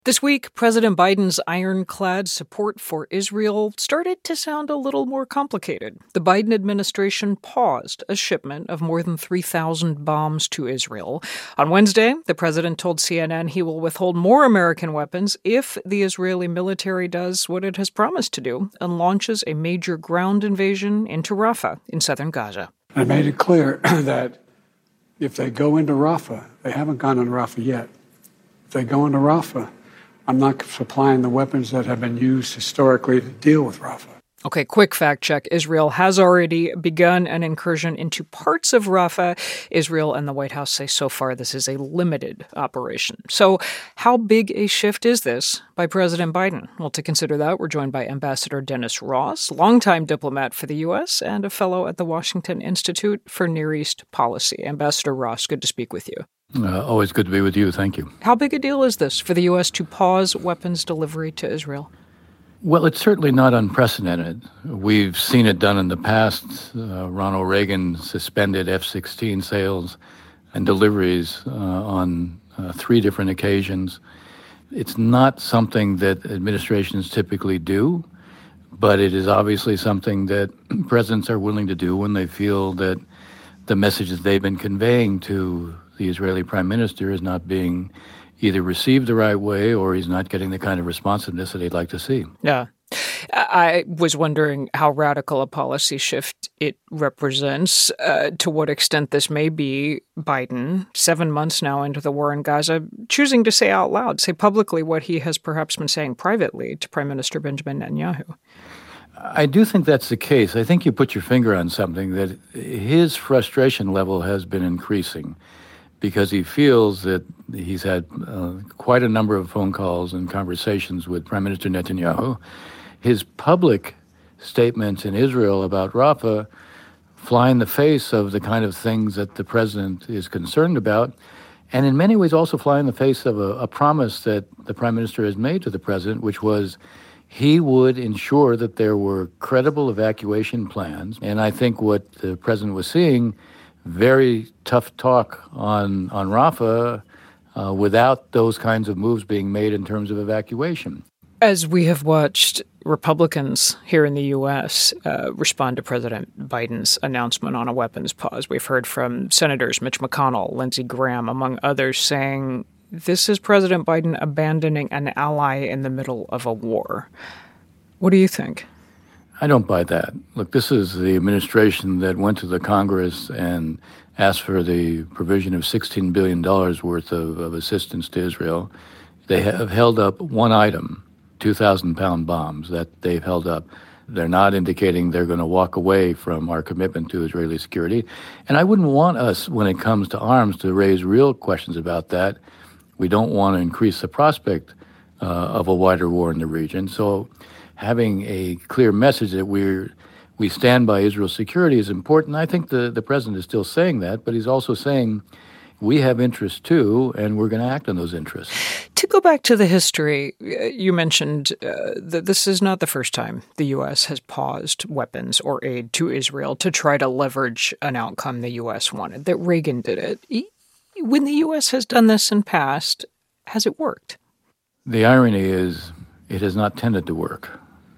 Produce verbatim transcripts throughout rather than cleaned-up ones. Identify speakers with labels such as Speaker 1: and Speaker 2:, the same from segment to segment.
Speaker 1: This week, President Biden's ironclad support for Israel started to sound a little more complicated. The Biden administration paused a shipment of more than three thousand bombs to Israel. On Wednesday, the president told C N N he will withhold more American weapons if the Israeli military does what it has promised to do and launches a major ground invasion into Rafah in southern Gaza.
Speaker 2: I made it clear that if they go into Rafah, they haven't gone into Rafah yet. If they go into Rafah, I'm not supplying the weapons that have been used historically to deal with Rafah.
Speaker 1: Okay, quick fact check. Israel has already begun an incursion into parts of Rafah. Israel and the White House say so far this is a limited operation. So how big a shift is this by President Biden? Well, to consider that, we're joined by Ambassador Dennis Ross, longtime diplomat for the U S and a fellow at the Washington Institute for Near East Policy. Ambassador Ross, good to speak with you.
Speaker 3: Uh, always good to be with you. Thank you.
Speaker 1: How big a deal is this for the U S to pause weapons delivery to Israel?
Speaker 3: Well, it's certainly not unprecedented. We've seen it done in the past. Uh, Ronald Reagan suspended F sixteen sales and deliveries uh, on uh, three different occasions. It's not something that administrations typically do, but it is obviously something that presidents are willing to do when they feel that the messages they've been conveying to the Israeli prime minister is not being either received the right way or he's not getting the kind of responsiveness that they'd like to see.
Speaker 1: Yeah. I was wondering how radical a policy shift it represents, uh, to what extent this may be Biden, seven months now into the war in Gaza, choosing to say out loud, say publicly what he has perhaps been saying privately to Prime Minister Benjamin Netanyahu.
Speaker 3: I do think that's the case. I think you put your finger on something, that his frustration level has been increasing, because he feels that he's had uh, quite a number of phone calls and conversations with Prime Minister Netanyahu. His public statements in Israel about Rafah fly in the face of the kind of things that the president is concerned about, and in many ways also fly in the face of a, a promise that the Prime Minister has made to the president, which was he would ensure that there were credible evacuation plans. And I think what the president was seeing, very tough talk on, on Rafah uh, without those kinds of moves being made in terms of evacuation.
Speaker 1: As we have watched Republicans here in the U S uh, respond to President Biden's announcement on a weapons pause, we've heard from Senators Mitch McConnell, Lindsey Graham, among others, saying this is President Biden abandoning an ally in the middle of a war. What do you think?
Speaker 3: I don't buy that. Look, this is the administration that went to the Congress and asked for the provision of sixteen billion dollars worth of, of assistance to Israel. They have held up one item, two thousand pound bombs that they've held up. They're not indicating they're going to walk away from our commitment to Israeli security. And I wouldn't want us, when it comes to arms, to raise real questions about that. We don't want to increase the prospect uh, of a wider war in the region. So having a clear message that we're we stand by Israel's security is important. I think the, the president is still saying that, but he's also saying we have interests too, and we're going to act on those interests.
Speaker 1: To go back to the history, you mentioned uh, that this is not the first time the U S has paused weapons or aid to Israel to try to leverage an outcome the U S wanted, that Reagan did it. When the U S has done this in past, has it worked?
Speaker 3: The irony is it has not tended to work.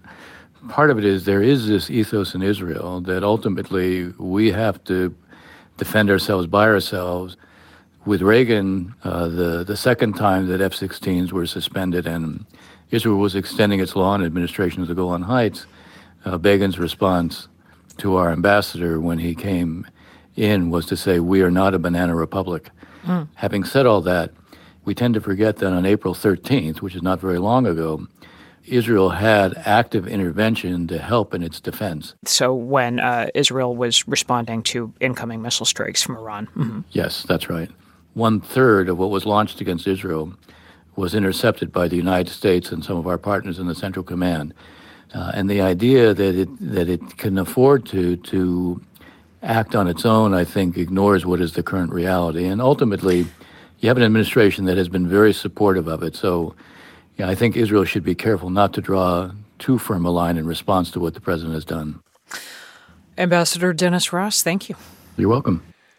Speaker 3: Part of it is there is this ethos in Israel that ultimately we have to defend ourselves by ourselves. With Reagan, uh, the, the second time that F sixteens were suspended and Israel was extending its law and administration of the Golan Heights, uh, Begin's response to our ambassador when he came in was to say, we are not a banana republic. Mm. Having said all that, we tend to forget that on April thirteenth, which is not very long ago, Israel had active intervention to help in its defense.
Speaker 1: So when uh, Israel was responding to incoming missile strikes from Iran. Mm-hmm.
Speaker 3: Yes, that's right. One third of what was launched against Israel was intercepted by the United States and some of our partners in the Central Command. Uh, and the idea that it that it can afford to to act on its own, I think, ignores what is the current reality. And ultimately, you have an administration that has been very supportive of it. So yeah, I think Israel should be careful not to draw too firm a line in response to what the president has done.
Speaker 1: Ambassador Dennis Ross, thank you.
Speaker 3: You're welcome.